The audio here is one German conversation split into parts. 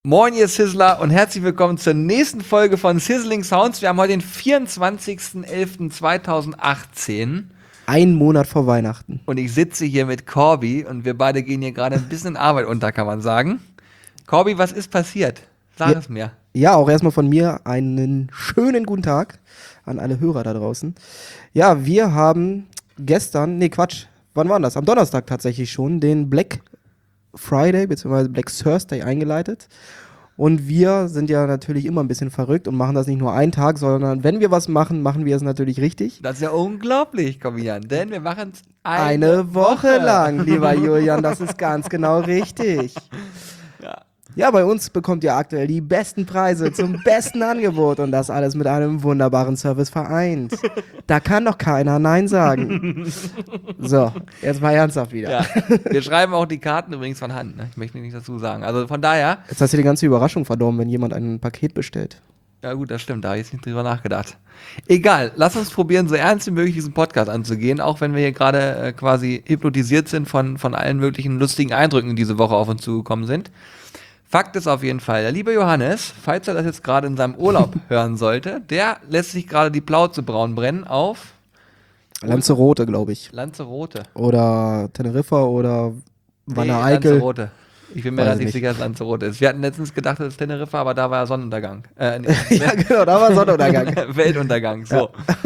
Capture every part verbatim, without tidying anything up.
Moin ihr Sizzler und herzlich willkommen zur nächsten Folge von Sizzling Sounds. Wir haben heute den vierundzwanzigsten elften zweitausendachtzehn. Ein Monat vor Weihnachten. Und ich sitze hier mit Corby und wir beide gehen hier gerade ein bisschen in Arbeit unter, kann man sagen. Corby, was ist passiert? Sag ja, es mir. Ja, auch erstmal von mir einen schönen guten Tag an alle Hörer da draußen. Ja, wir haben gestern, nee Quatsch, wann war das? Am Donnerstag tatsächlich schon, den Black Friday bzw. Black Thursday eingeleitet. Und wir sind ja natürlich immer ein bisschen verrückt und machen das nicht nur einen Tag, sondern wenn wir was machen, machen wir es natürlich richtig. Das ist ja unglaublich, Corby-Jan, denn wir machen es eine, eine Woche, Woche lang, lieber Julian, das ist ganz genau richtig. Ja. Ja, bei uns bekommt ihr aktuell die besten Preise zum besten Angebot und das alles mit einem wunderbaren Service vereint. Da kann doch keiner Nein sagen. So, jetzt mal ernsthaft wieder. Ja. Wir schreiben auch die Karten übrigens von Hand, ne? Ich möchte nicht dazu sagen. Also von daher. Jetzt hast du die ganze Überraschung verdorben, wenn jemand ein Paket bestellt. Ja gut, das stimmt, da habe ich jetzt nicht drüber nachgedacht. Egal, lass uns probieren, so ernst wie möglich diesen Podcast anzugehen, auch wenn wir hier gerade äh, quasi hypnotisiert sind von, von allen möglichen lustigen Eindrücken, die diese Woche auf uns zugekommen sind. Fakt ist auf jeden Fall, der liebe Johannes, falls er das jetzt gerade in seinem Urlaub hören sollte, der lässt sich gerade die Plauze braun brennen auf Lanzarote, glaube ich. Lanzarote. Oder Teneriffa oder Wanne nee, Eickel. Lanzarote. Ich bin mir relativ sicher, dass Lanzarote ist. Wir hatten letztens gedacht, das ist Teneriffa, aber da war ja Sonnenuntergang. Äh, nee, ja, genau, da war Sonnenuntergang. Weltuntergang, so. Ja.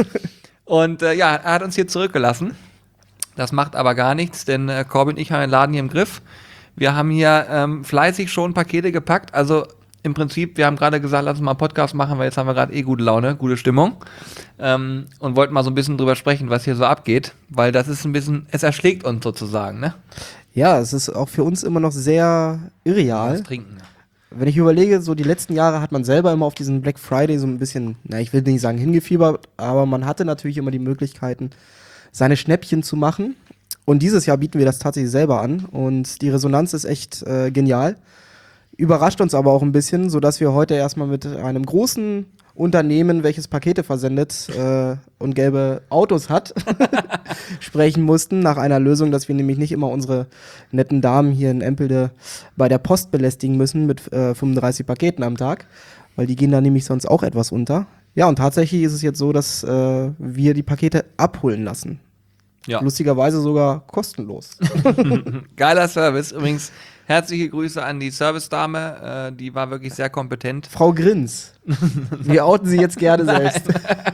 Und äh, ja, er hat uns hier zurückgelassen. Das macht aber gar nichts, denn äh, Corby und ich haben den Laden hier im Griff. Wir haben hier ähm, fleißig schon Pakete gepackt. Also im Prinzip, wir haben gerade gesagt, lass uns mal einen Podcast machen, weil jetzt haben wir gerade eh gute Laune, gute Stimmung. Ähm, und wollten mal so ein bisschen drüber sprechen, was hier so abgeht. Weil das ist ein bisschen, es erschlägt uns sozusagen, ne? Ja, es ist auch für uns immer noch sehr irreal. Was trinken. Wenn ich überlege, so die letzten Jahre hat man selber immer auf diesen Black Friday so ein bisschen, na, ich will nicht sagen hingefiebert, aber man hatte natürlich immer die Möglichkeiten, seine Schnäppchen zu machen. Und dieses Jahr bieten wir das tatsächlich selber an und die Resonanz ist echt äh, genial. Überrascht uns aber auch ein bisschen, sodass wir heute erstmal mit einem großen Unternehmen, welches Pakete versendet äh, und gelbe Autos hat, sprechen mussten nach einer Lösung, dass wir nämlich nicht immer unsere netten Damen hier in Empelde bei der Post belästigen müssen mit äh, fünfunddreißig Paketen am Tag, weil die gehen da nämlich sonst auch etwas unter. Ja, und tatsächlich ist es jetzt so, dass äh, wir die Pakete abholen lassen. Ja. Lustigerweise sogar kostenlos. Geiler Service. Übrigens, herzliche Grüße an die Service-Dame. Äh, die war wirklich sehr kompetent. Frau Grins. Wir outen sie jetzt gerne selbst.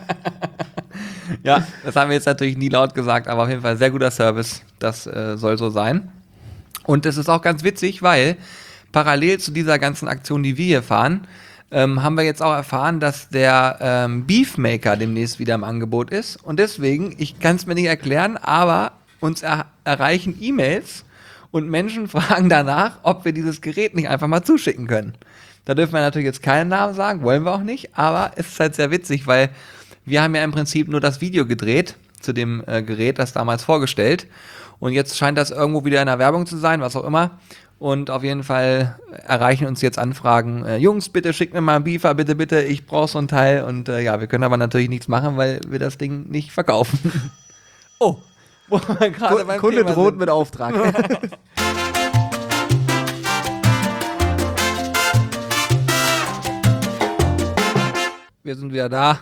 Ja, das haben wir jetzt natürlich nie laut gesagt, aber auf jeden Fall sehr guter Service. Das äh, soll so sein. Und es ist auch ganz witzig, weil parallel zu dieser ganzen Aktion, die wir hier fahren, Ähm, haben wir jetzt auch erfahren, dass der ähm, Beefmaker demnächst wieder im Angebot ist. Und deswegen, ich kann es mir nicht erklären, aber uns er erreichen E-Mails und Menschen fragen danach, ob wir dieses Gerät nicht einfach mal zuschicken können. Da dürfen wir natürlich jetzt keinen Namen sagen, wollen wir auch nicht, aber es ist halt sehr witzig, weil wir haben ja im Prinzip nur das Video gedreht zu dem äh, Gerät, das damals vorgestellt. Und jetzt scheint das irgendwo wieder in der Werbung zu sein, was auch immer. Und auf jeden Fall erreichen uns jetzt Anfragen, äh, Jungs, bitte schickt mir mal einen Beefer, bitte, bitte, ich brauche so ein Teil. Und äh, ja, wir können aber natürlich nichts machen, weil wir das Ding nicht verkaufen. Oh, wo wir gerade beim Kunde Thema droht sind. mit Auftrag. Wir sind wieder da.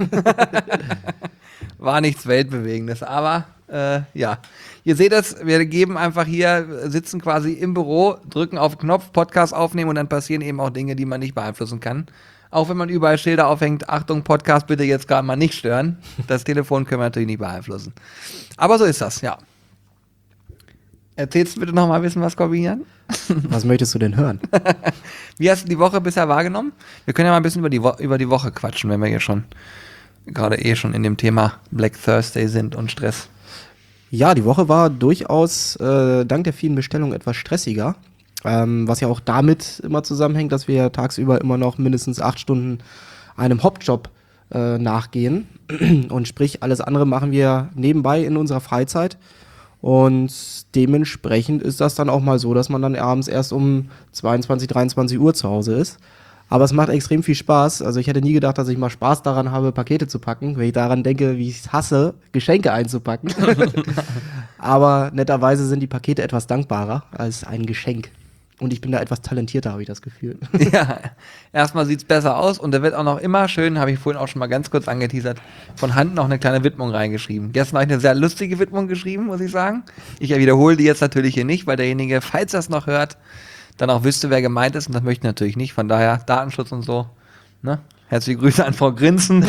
War nichts Weltbewegendes, aber äh, ja. Ihr seht es, wir geben einfach hier, sitzen quasi im Büro, drücken auf den Knopf, Podcast aufnehmen und dann passieren eben auch Dinge, die man nicht beeinflussen kann. Auch wenn man überall Schilder aufhängt, Achtung, Podcast bitte jetzt gerade mal nicht stören. Das Telefon können wir natürlich nicht beeinflussen. Aber so ist das, ja. Erzählst du bitte noch mal ein bisschen was, Corby-Jan? Was möchtest du denn hören? Wie hast du die Woche bisher wahrgenommen? Wir können ja mal ein bisschen über die, Wo- über die Woche quatschen, wenn wir hier schon gerade eh schon in dem Thema Black Thursday sind und Stress. Ja, die Woche war durchaus äh, dank der vielen Bestellungen etwas stressiger, ähm, was ja auch damit immer zusammenhängt, dass wir tagsüber immer noch mindestens acht Stunden einem Hauptjob äh, nachgehen und sprich alles andere machen wir nebenbei in unserer Freizeit und dementsprechend ist das dann auch mal so, dass man dann abends erst um zweiundzwanzig, dreiundzwanzig Uhr zu Hause ist. Aber es macht extrem viel Spaß. Also ich hätte nie gedacht, dass ich mal Spaß daran habe, Pakete zu packen, wenn ich daran denke, wie ich es hasse, Geschenke einzupacken. Aber netterweise sind die Pakete etwas dankbarer als ein Geschenk. Und ich bin da etwas talentierter, habe ich das Gefühl. Ja, erstmal sieht es besser aus und da wird auch noch immer schön, habe ich vorhin auch schon mal ganz kurz angeteasert, von Hand noch eine kleine Widmung reingeschrieben. Gestern habe ich eine sehr lustige Widmung geschrieben, muss ich sagen. Ich wiederhole die jetzt natürlich hier nicht, weil derjenige, falls er es noch hört, dann auch wüsste, wer gemeint ist und das möchte ich natürlich nicht. Von daher Datenschutz und so. Ne? Herzliche Grüße an Frau Grinsen.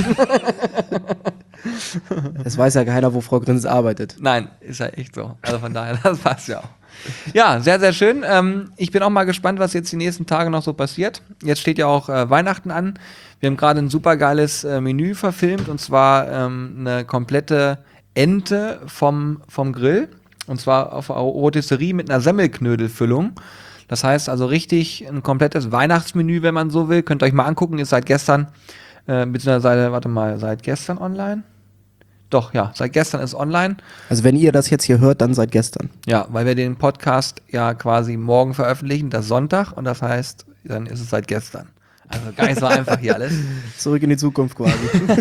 Es weiß ja keiner, wo Frau Grins arbeitet. Nein, ist ja echt so. Also von daher, das passt ja auch. Ja, sehr, sehr schön. Ähm, ich bin auch mal gespannt, was jetzt die nächsten Tage noch so passiert. Jetzt steht ja auch äh, Weihnachten an. Wir haben gerade ein super geiles äh, Menü verfilmt und zwar ähm, eine komplette Ente vom, vom Grill. Und zwar auf einer Rotisserie mit einer Semmelknödelfüllung. Das heißt also richtig ein komplettes Weihnachtsmenü, wenn man so will. Könnt ihr euch mal angucken, ist seit gestern, äh, beziehungsweise, warte mal, seit gestern online? Doch, ja, seit gestern ist online. Also wenn ihr das jetzt hier hört, dann seit gestern. Ja, weil wir den Podcast ja quasi morgen veröffentlichen, das Sonntag, und das heißt, dann ist es seit gestern. Also gar nicht so einfach hier alles. Zurück in die Zukunft quasi.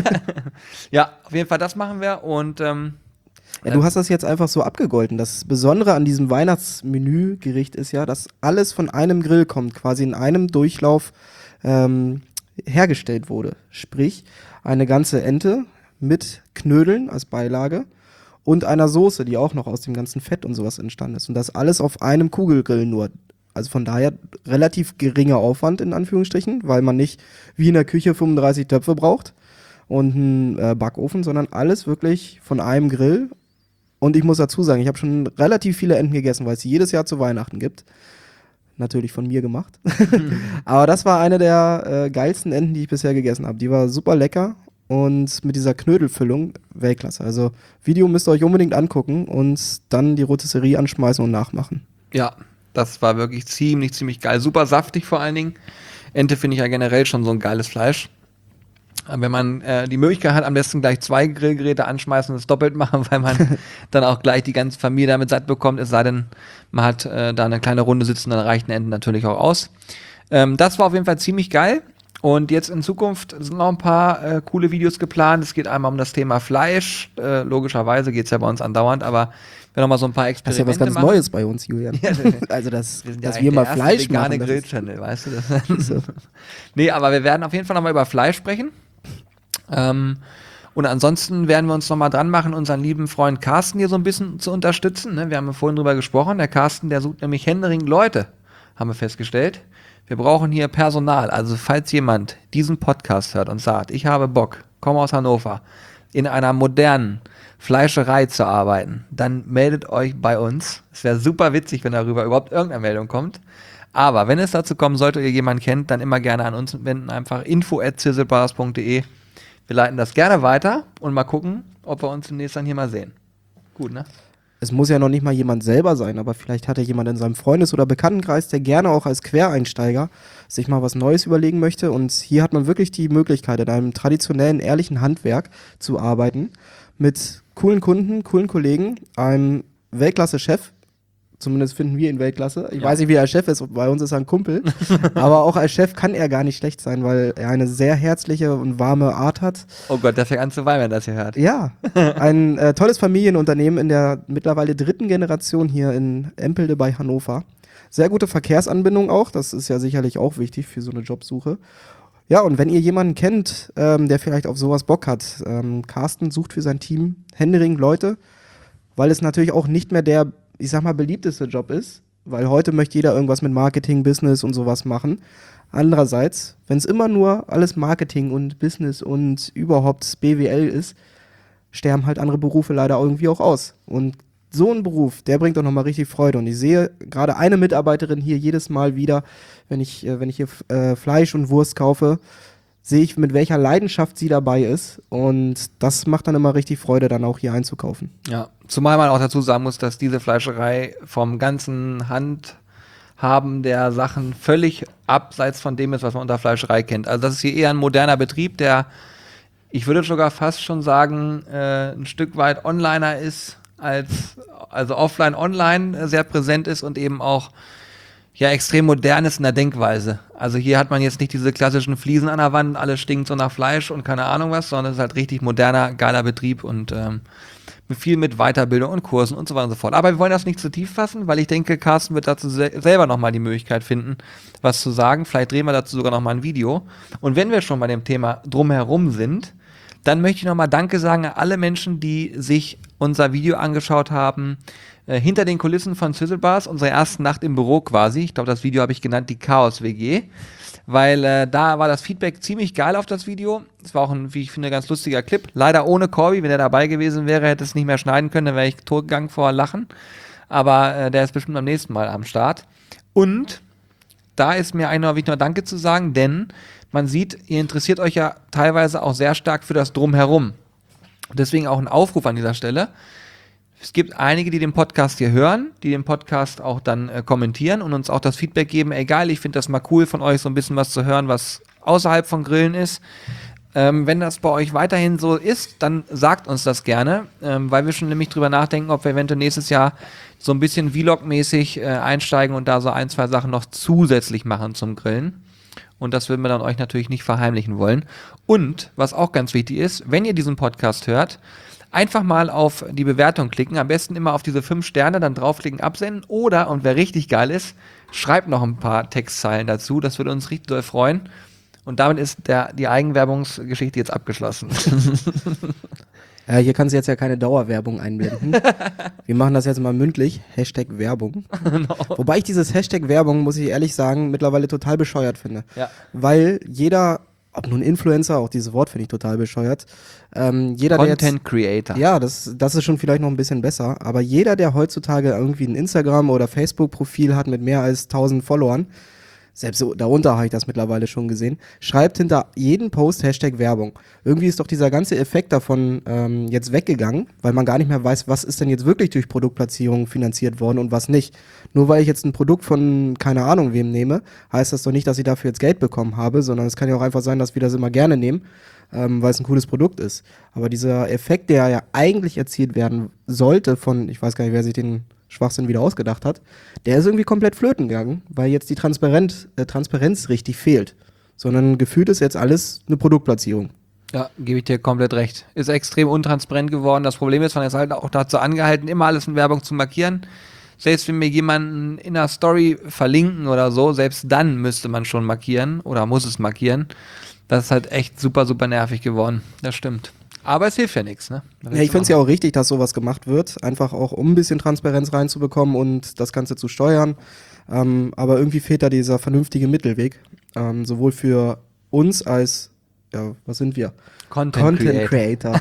Ja, auf jeden Fall das machen wir und ähm, Ja, du hast das jetzt einfach so abgegolten. Das Besondere an diesem Weihnachtsmenügericht ist ja, dass alles von einem Grill kommt, quasi in einem Durchlauf ähm, hergestellt wurde. Sprich, eine ganze Ente mit Knödeln als Beilage und einer Soße, die auch noch aus dem ganzen Fett und sowas entstanden ist. Und das alles auf einem Kugelgrill nur. Also von daher relativ geringer Aufwand in Anführungsstrichen, weil man nicht wie in der Küche fünfunddreißig Töpfe braucht und einen äh, Backofen, sondern alles wirklich von einem Grill. Und ich muss dazu sagen, ich habe schon relativ viele Enten gegessen, weil es sie jedes Jahr zu Weihnachten gibt. Natürlich von mir gemacht. Mhm. Aber das war eine der äh, geilsten Enten, die ich bisher gegessen habe. Die war super lecker und mit dieser Knödelfüllung Weltklasse. Also Video müsst ihr euch unbedingt angucken und dann die Rotisserie anschmeißen und nachmachen. Ja, das war wirklich ziemlich, ziemlich geil. Super saftig vor allen Dingen. Ente finde ich ja generell schon so ein geiles Fleisch. Wenn man äh, die Möglichkeit hat, am besten gleich zwei Grillgeräte anschmeißen und es doppelt machen, weil man dann auch gleich die ganze Familie damit satt bekommt, es sei denn, man hat äh, da eine kleine Runde sitzen, dann reichen Enten natürlich auch aus. Ähm, das war auf jeden Fall ziemlich geil. Und jetzt in Zukunft sind noch ein paar äh, coole Videos geplant. Es geht einmal um das Thema Fleisch. Äh, logischerweise geht es ja bei uns andauernd, aber wir noch mal so ein paar Experimente machen. Das ist ja was ganz machen. Neues bei uns, Julian. Ja, also, das, wir dass ja wir mal der Fleisch machen. Grill-Channel, weißt du das? So. Nee, aber wir werden auf jeden Fall noch mal über Fleisch sprechen. Ähm, und ansonsten werden wir uns noch mal dran machen, unseren lieben Freund Carsten hier so ein bisschen zu unterstützen. Ne? Wir haben ja vorhin drüber gesprochen. Der Carsten, der sucht nämlich händeringend Leute, haben wir festgestellt. Wir brauchen hier Personal. Also falls jemand diesen Podcast hört und sagt, ich habe Bock, komme aus Hannover, in einer modernen Fleischerei zu arbeiten, dann meldet euch bei uns. Es wäre super witzig, wenn darüber überhaupt irgendeine Meldung kommt. Aber wenn es dazu kommen sollte, ihr jemanden kennt, dann immer gerne an uns wenden. Einfach info at sizzlebrothers punkt de. Wir leiten das gerne weiter und mal gucken, ob wir uns demnächst dann hier mal sehen. Gut, ne? Es muss ja noch nicht mal jemand selber sein, aber vielleicht hat er jemand in seinem Freundes- oder Bekanntenkreis, der gerne auch als Quereinsteiger sich mal was Neues überlegen möchte. Und hier hat man wirklich die Möglichkeit, in einem traditionellen, ehrlichen Handwerk zu arbeiten, mit coolen Kunden, coolen Kollegen, einem Weltklasse-Chef. Zumindest finden wir ihn Weltklasse. Ich ja. weiß nicht, wie er Chef ist, bei uns ist er ein Kumpel. Aber auch als Chef kann er gar nicht schlecht sein, weil er eine sehr herzliche und warme Art hat. Oh Gott, der fängt an zu weinen, wenn er das hier hört. Ja, ein äh, tolles Familienunternehmen in der mittlerweile dritten Generation hier in Empelde bei Hannover. Sehr gute Verkehrsanbindung auch, das ist ja sicherlich auch wichtig für so eine Jobsuche. Ja, und wenn ihr jemanden kennt, ähm, der vielleicht auf sowas Bock hat, ähm, Carsten sucht für sein Team händeringend Leute, weil es natürlich auch nicht mehr der, ich sag mal, beliebteste Job ist, weil heute möchte jeder irgendwas mit Marketing, Business und sowas machen. Andererseits, wenn es immer nur alles Marketing und Business und überhaupt B W L ist, sterben halt andere Berufe leider irgendwie auch aus. Und so ein Beruf, der bringt doch nochmal richtig Freude. Und ich sehe gerade eine Mitarbeiterin hier jedes Mal wieder, wenn ich, äh, wenn ich hier äh, Fleisch und Wurst kaufe, sehe ich, mit welcher Leidenschaft sie dabei ist. Und das macht dann immer richtig Freude, dann auch hier einzukaufen. Ja, zumal man auch dazu sagen muss, dass diese Fleischerei vom ganzen Handhaben der Sachen völlig abseits von dem ist, was man unter Fleischerei kennt. Also das ist hier eher ein moderner Betrieb, der, ich würde sogar fast schon sagen, äh, ein Stück weit Onliner ist, als also offline, online sehr präsent ist und eben auch ja extrem modern ist in der Denkweise. Also hier hat man jetzt nicht diese klassischen Fliesen an der Wand, alles stinkt so nach Fleisch und keine Ahnung was, sondern es ist halt richtig moderner, geiler Betrieb und ähm, mit viel mit Weiterbildung und Kursen und so weiter und so fort. Aber wir wollen das nicht zu tief fassen, weil ich denke, Carsten wird dazu se- selber nochmal die Möglichkeit finden, was zu sagen. Vielleicht drehen wir dazu sogar nochmal ein Video. Und wenn wir schon bei dem Thema drumherum sind, dann möchte ich nochmal Danke sagen an alle Menschen, die sich unser Video angeschaut haben, äh, hinter den Kulissen von Sizzlebars, unsere erste Nacht im Büro quasi. Ich glaube, das Video habe ich genannt, die Chaos-W G. Weil äh, da war das Feedback ziemlich geil auf das Video. Es war auch ein, wie ich finde, ganz lustiger Clip. Leider ohne Corby. Wenn er dabei gewesen wäre, hätte es nicht mehr schneiden können, dann wäre ich totgegangen vor Lachen. Aber äh, der ist bestimmt am nächsten Mal am Start. Und da ist mir eigentlich noch wichtig, noch Danke zu sagen, denn man sieht, ihr interessiert euch ja teilweise auch sehr stark für das Drumherum. Deswegen auch ein Aufruf an dieser Stelle. Es gibt einige, die den Podcast hier hören, die den Podcast auch dann äh, kommentieren und uns auch das Feedback geben, ey geil, ich finde das mal cool von euch, so ein bisschen was zu hören, was außerhalb von Grillen ist. Ähm, wenn das bei euch weiterhin so ist, dann sagt uns das gerne, ähm, weil wir schon nämlich drüber nachdenken, ob wir eventuell nächstes Jahr so ein bisschen Vlog-mäßig äh, einsteigen und da so ein, zwei Sachen noch zusätzlich machen zum Grillen. Und das würden wir dann euch natürlich nicht verheimlichen wollen. Und, was auch ganz wichtig ist, wenn ihr diesen Podcast hört, einfach mal auf die Bewertung klicken, am besten immer auf diese fünf Sterne, dann draufklicken, absenden oder, und wer richtig geil ist, schreibt noch ein paar Textzeilen dazu, das würde uns richtig doll freuen. Und damit ist der, die Eigenwerbungsgeschichte jetzt abgeschlossen. Ja, hier kannst du jetzt ja keine Dauerwerbung einblenden. Wir machen das jetzt mal mündlich. Hashtag Werbung. No. Wobei ich dieses Hashtag Werbung, muss ich ehrlich sagen, mittlerweile total bescheuert finde. Ja. Weil jeder, ob nun Influencer, auch dieses Wort finde ich total bescheuert. Ähm, jeder, der Content jetzt, Creator. Ja, das, das ist schon vielleicht noch ein bisschen besser. Aber jeder, der heutzutage irgendwie ein Instagram- oder Facebook-Profil hat mit mehr als tausend Followern, selbst so, darunter habe ich das mittlerweile schon gesehen, schreibt hinter jeden Post Hashtag Werbung. Irgendwie ist doch dieser ganze Effekt davon ähm, jetzt weggegangen, weil man gar nicht mehr weiß, was ist denn jetzt wirklich durch Produktplatzierung finanziert worden und was nicht. Nur weil ich jetzt ein Produkt von keine Ahnung wem nehme, heißt das doch nicht, dass ich dafür jetzt Geld bekommen habe, sondern es kann ja auch einfach sein, dass wir das immer gerne nehmen, ähm, weil es ein cooles Produkt ist. Aber dieser Effekt, der ja eigentlich erzielt werden sollte von, ich weiß gar nicht, wer sich den Schwachsinn wieder ausgedacht hat, der ist irgendwie komplett flöten gegangen, weil jetzt die Transparenz, äh, Transparenz richtig fehlt. Sondern gefühlt ist jetzt alles eine Produktplatzierung. Ja, gebe ich dir komplett recht. Ist extrem untransparent geworden. Das Problem ist, man ist halt auch dazu angehalten, immer alles in Werbung zu markieren. Selbst wenn wir jemanden in einer Story verlinken oder so, selbst dann müsste man schon markieren oder muss es markieren. Das ist halt echt super, super nervig geworden. Das stimmt. Aber es hilft ja nichts, ne? Ja, ich finde es ja auch richtig, dass sowas gemacht wird. Einfach auch, um ein bisschen Transparenz reinzubekommen und das Ganze zu steuern. Ähm, aber irgendwie fehlt da dieser vernünftige Mittelweg. Ähm, sowohl für uns als, ja, was sind wir? Content, Content Creator.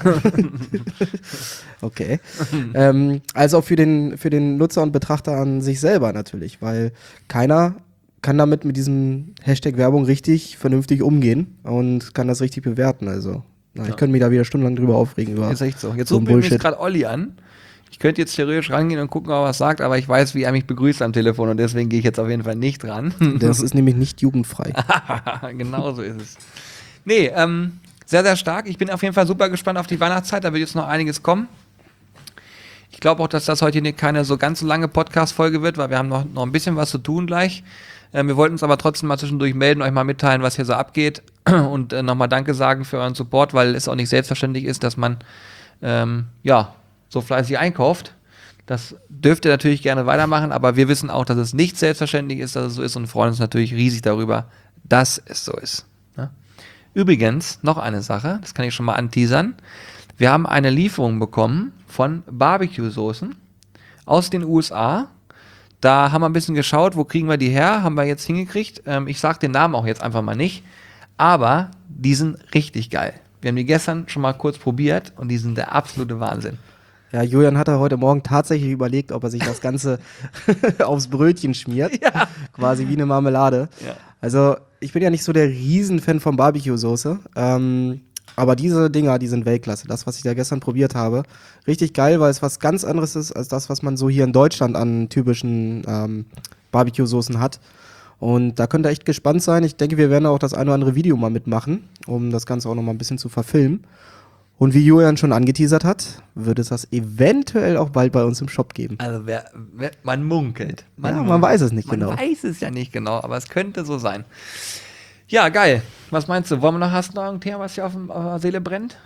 Okay. ähm, als auch für den, für den Nutzer und Betrachter an sich selber natürlich, weil keiner kann damit mit diesem Hashtag Werbung richtig vernünftig umgehen und kann das richtig bewerten. Also, na, ich Ja. könnte mich da wieder stundenlang drüber aufregen. Über Ist echt so. Jetzt so ein ruft übrigens Bullshit. gerade Olli an. Ich könnte jetzt theoretisch rangehen und gucken, ob er was sagt, aber ich weiß, wie er mich begrüßt am Telefon und deswegen gehe ich jetzt auf jeden Fall nicht ran. Das ist nämlich nicht jugendfrei. Genau so ist es. Nee, ähm, sehr, sehr stark. Ich bin auf jeden Fall super gespannt auf die Weihnachtszeit. Da wird jetzt noch einiges kommen. Ich glaube auch, dass das heute hier keine so ganz lange Podcast-Folge wird, weil wir haben noch, noch ein bisschen was zu tun gleich. Ähm, wir wollten uns aber trotzdem mal zwischendurch melden, euch mal mitteilen, was hier so abgeht und äh, nochmal Danke sagen für euren Support, weil es auch nicht selbstverständlich ist, dass man ähm, ja so fleißig einkauft. Das dürft ihr natürlich gerne weitermachen, aber wir wissen auch, dass es nicht selbstverständlich ist, dass es so ist und freuen uns natürlich riesig darüber, dass es so ist. Ne? Übrigens, noch eine Sache, das kann ich schon mal anteasern. Wir haben eine Lieferung bekommen von Barbecue-Soßen aus den U S A. Da haben wir ein bisschen geschaut, wo kriegen wir die her, haben wir jetzt hingekriegt. Ähm, ich sage den Namen auch jetzt einfach mal nicht, aber die sind richtig geil. Wir haben die gestern schon mal kurz probiert und die sind der absolute Wahnsinn. Ja, Julian hat heute Morgen tatsächlich überlegt, ob er sich das Ganze aufs Brötchen schmiert. Ja. Quasi wie eine Marmelade. Ja. Also, ich bin ja nicht so der Riesenfan von Barbecue-Soße. Ähm, aber diese Dinger, die sind Weltklasse. Das, was ich da gestern probiert habe, richtig geil, weil es was ganz anderes ist, als das, was man so hier in Deutschland an typischen ähm, Barbecue-Soßen hat. Und da könnt ihr echt gespannt sein. Ich denke, wir werden auch das eine oder andere Video mal mitmachen, um das Ganze auch noch mal ein bisschen zu verfilmen. Und wie Julian schon angeteasert hat, wird es das eventuell auch bald bei uns im Shop geben. Also wer, wer, man munkelt. Man, Ja, man munkelt. weiß es nicht man genau. Man weiß es ja nicht genau, aber es könnte so sein. Ja, geil. Was meinst du? Wollen wir noch, hast du noch ein Thema, was dir auf, dem- auf der Seele brennt?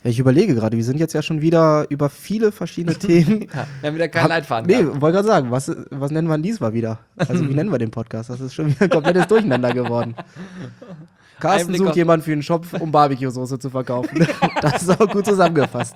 Ja, ich überlege gerade, wir sind jetzt ja schon wieder über viele verschiedene Themen. Ja, wir haben wieder keinen Hab- Leitfaden Nee, gehabt. wollte gerade sagen, was, was nennen wir denn diesmal wieder? Also wie nennen wir den Podcast? Das ist schon wieder ein komplettes Durcheinander geworden. Carsten Einblick sucht auf- jemanden für einen Shop, um Barbecue-Soße zu verkaufen. Das ist auch gut zusammengefasst.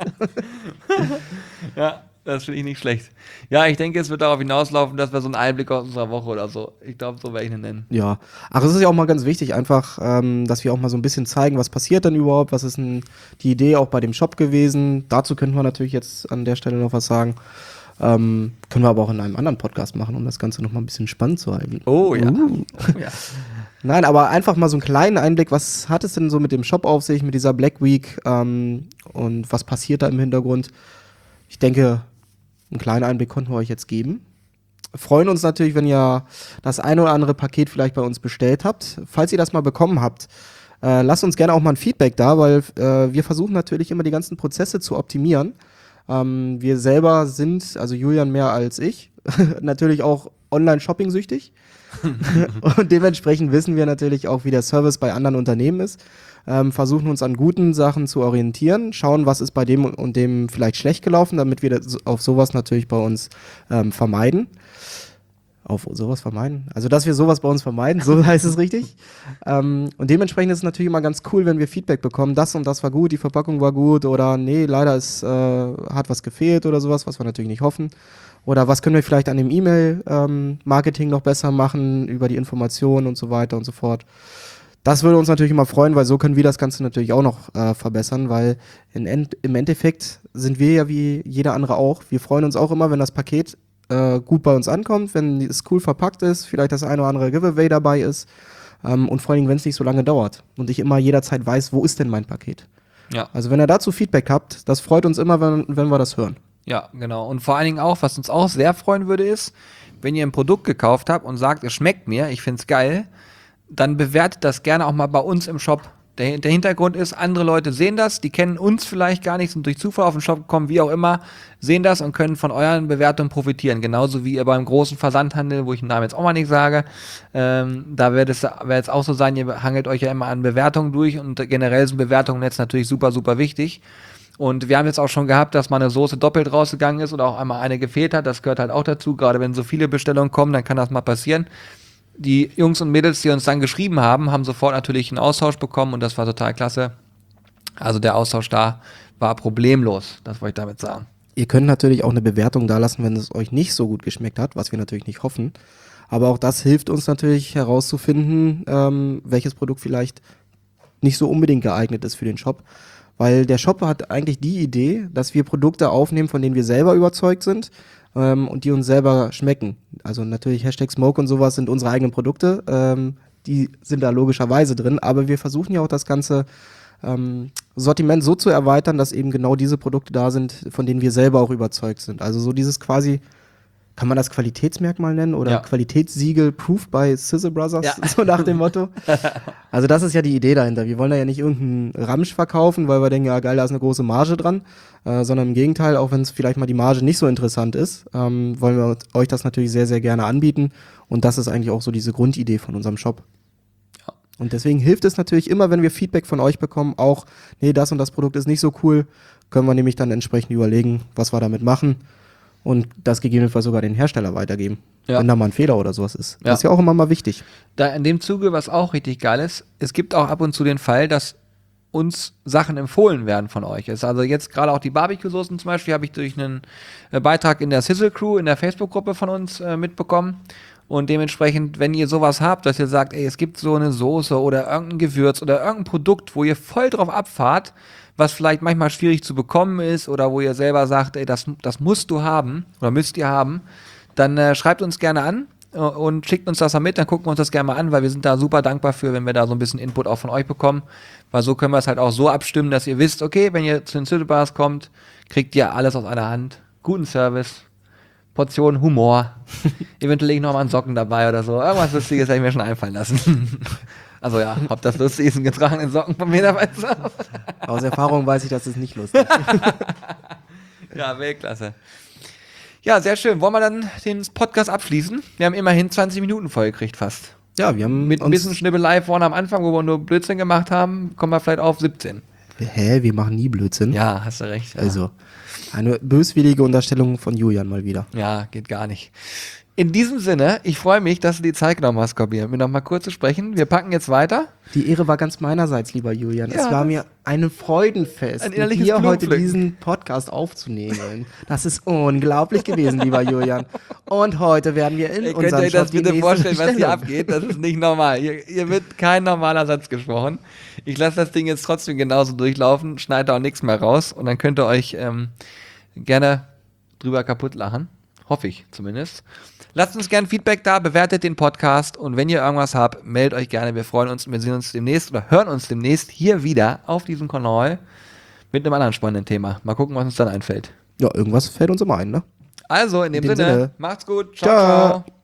Ja, das finde ich nicht schlecht. Ja, ich denke, es wird darauf hinauslaufen, dass wir so einen Einblick aus unserer Woche oder so. Ich glaube, so werde ich ihn nennen. Ja, ach, es ist ja auch mal ganz wichtig, einfach, ähm, dass wir auch mal so ein bisschen zeigen, was passiert denn überhaupt, was ist denn die Idee auch bei dem Shop gewesen. Dazu könnten wir natürlich jetzt an der Stelle noch was sagen. Ähm, können wir aber auch in einem anderen Podcast machen, um das Ganze noch mal ein bisschen spannend zu halten. Oh ja. Uh. Oh, ja. Nein, aber einfach mal so einen kleinen Einblick, was hat es denn so mit dem Shop auf sich, mit dieser Black Week ähm, und was passiert da im Hintergrund? Ich denke, einen kleinen Einblick konnten wir euch jetzt geben. Freuen uns natürlich, wenn ihr das ein oder andere Paket vielleicht bei uns bestellt habt. Falls ihr das mal bekommen habt, äh, lasst uns gerne auch mal ein Feedback da, weil äh, wir versuchen natürlich immer die ganzen Prozesse zu optimieren. Ähm, wir selber sind, also Julian mehr als ich, natürlich auch Online-Shopping-süchtig. Und dementsprechend wissen wir natürlich auch, wie der Service bei anderen Unternehmen ist. Ähm, versuchen uns an guten Sachen zu orientieren, schauen, was ist bei dem und dem vielleicht schlecht gelaufen, damit wir das auf sowas natürlich bei uns ähm, vermeiden. Auf sowas vermeiden? Also, dass wir sowas bei uns vermeiden, so heißt es richtig. Ähm, und dementsprechend ist es natürlich immer ganz cool, wenn wir Feedback bekommen, das und das war gut, die Verpackung war gut oder nee, leider ist, äh, hat was gefehlt oder sowas, was wir natürlich nicht hoffen. Oder was können wir vielleicht an dem E-Mail-Marketing noch besser machen, über die Informationen und so weiter und so fort. Das würde uns natürlich immer freuen, weil so können wir das Ganze natürlich auch noch äh, verbessern, weil in End- im Endeffekt sind wir ja wie jeder andere auch. Wir freuen uns auch immer, wenn das Paket äh, gut bei uns ankommt, wenn es cool verpackt ist, vielleicht das eine oder andere Giveaway dabei ist ähm, und vor allem, wenn es nicht so lange dauert und ich immer jederzeit weiß, wo ist denn mein Paket. Ja. Also wenn ihr dazu Feedback habt, das freut uns immer, wenn, wenn wir das hören. Ja, genau. Und vor allen Dingen auch, was uns auch sehr freuen würde, ist, wenn ihr ein Produkt gekauft habt und sagt, es schmeckt mir, ich find's geil, dann bewertet das gerne auch mal bei uns im Shop. Der, der Hintergrund ist, andere Leute sehen das, die kennen uns vielleicht gar nicht, sind durch Zufall auf den Shop gekommen, wie auch immer, sehen das und können von euren Bewertungen profitieren. Genauso wie ihr beim großen Versandhandel, wo ich den Namen jetzt auch mal nicht sage, ähm, da wird es wird es auch so sein, ihr hangelt euch ja immer an Bewertungen durch und generell sind Bewertungen jetzt natürlich super, super wichtig. Und wir haben jetzt auch schon gehabt, dass mal eine Soße doppelt rausgegangen ist oder auch einmal eine gefehlt hat. Das gehört halt auch dazu. Gerade wenn so viele Bestellungen kommen, dann kann das mal passieren. Die Jungs und Mädels, die uns dann geschrieben haben, haben sofort natürlich einen Austausch bekommen und das war total klasse. Also der Austausch da war problemlos, das wollte ich damit sagen. Ihr könnt natürlich auch eine Bewertung da lassen, wenn es euch nicht so gut geschmeckt hat, was wir natürlich nicht hoffen. Aber auch das hilft uns natürlich herauszufinden, ähm, welches Produkt vielleicht nicht so unbedingt geeignet ist für den Shop. Weil der Shop hat eigentlich die Idee, dass wir Produkte aufnehmen, von denen wir selber überzeugt sind ähm, und die uns selber schmecken. Also natürlich Hashtag Smoke und sowas sind unsere eigenen Produkte. Ähm, die sind da logischerweise drin. Aber wir versuchen ja auch das ganze ähm, Sortiment so zu erweitern, dass eben genau diese Produkte da sind, von denen wir selber auch überzeugt sind. Also so dieses quasi, kann man das Qualitätsmerkmal nennen oder Ja. Qualitätssiegel Proof by Sizzle Brothers, Ja. so nach dem Motto. Also das ist ja die Idee dahinter. Wir wollen da ja nicht irgendeinen Ramsch verkaufen, weil wir denken, ja geil, da ist eine große Marge dran, äh, sondern im Gegenteil, auch wenn es vielleicht mal die Marge nicht so interessant ist, ähm, wollen wir euch das natürlich sehr, sehr gerne anbieten und das ist eigentlich auch so diese Grundidee von unserem Shop. Ja. Und deswegen hilft es natürlich immer, wenn wir Feedback von euch bekommen, auch, nee, das und das Produkt ist nicht so cool, können wir nämlich dann entsprechend überlegen, was wir damit machen. Und das gegebenenfalls sogar den Hersteller weitergeben, Ja. wenn da mal ein Fehler oder sowas ist. Ja. Das ist ja auch immer mal wichtig. Da in dem Zuge, was auch richtig geil ist, es gibt auch ab und zu den Fall, dass uns Sachen empfohlen werden von euch. Es ist also jetzt gerade auch die Barbecue-Soßen zum Beispiel, habe ich durch einen äh, Beitrag in der Sizzle Crew, in der Facebook-Gruppe von uns äh, mitbekommen. Und dementsprechend, wenn ihr sowas habt, dass ihr sagt, ey, es gibt so eine Soße oder irgendein Gewürz oder irgendein Produkt, wo ihr voll drauf abfahrt, was vielleicht manchmal schwierig zu bekommen ist oder wo ihr selber sagt, ey, das, das musst du haben oder müsst ihr haben, dann äh, schreibt uns gerne an äh, und schickt uns das mal mit, dann gucken wir uns das gerne mal an, weil wir sind da super dankbar für, wenn wir da so ein bisschen Input auch von euch bekommen, weil so können wir es halt auch so abstimmen, dass ihr wisst, okay, wenn ihr zu den Sizzle Bars kommt, kriegt ihr alles aus einer Hand, guten Service, Portion Humor, eventuell lege ich noch mal einen Socken dabei oder so, irgendwas Lustiges hätte ich mir schon einfallen lassen. Also ja, ob das lustig ist, einen getragenen Socken von mir dabei zu haben. Aus Erfahrung weiß ich, das ist nicht lustig. Ja, Weltklasse. Ja, sehr schön. Wollen wir dann den Podcast abschließen? Wir haben immerhin zwanzig Minuten vollgekriegt fast. Ja, wir haben Mit ein uns, bisschen Schnibbelei vorne am Anfang, wo wir nur Blödsinn gemacht haben, kommen wir vielleicht auf siebzehn. hä, wir machen nie Blödsinn. Ja, hast du recht. Ja. Also, eine böswillige Unterstellung von Julian mal wieder. Ja, geht gar nicht. In diesem Sinne, ich freue mich, dass du die Zeit genommen hast, Corby, mir noch mal kurz zu sprechen. Wir packen jetzt weiter. Die Ehre war ganz meinerseits, lieber Julian. Ja, es war mir ein Freudenfest, ein mit innerliches dir heute Blumenpflücken. diesen Podcast aufzunehmen. Das ist unglaublich gewesen, lieber Julian. Und heute werden wir in Ihr könnt unserem euch das Shop die bitte nächste vorstellen, was hier Bestellung- abgeht. Das ist nicht normal. Hier, hier wird kein normaler Satz gesprochen. Ich lasse das Ding jetzt trotzdem genauso durchlaufen, schneide auch nichts mehr raus und dann könnt ihr euch ähm, gerne drüber kaputt lachen. Hoffe ich zumindest. Lasst uns gerne Feedback da, bewertet den Podcast und wenn ihr irgendwas habt, meldet euch gerne. Wir freuen uns und wir sehen uns demnächst oder hören uns demnächst hier wieder auf diesem Kanal mit einem anderen spannenden Thema. Mal gucken, was uns dann einfällt. Ja, irgendwas fällt uns immer ein, ne? Also, in dem, In dem Sinne, Sinne. macht's gut. Ciao, Ciao. ciao.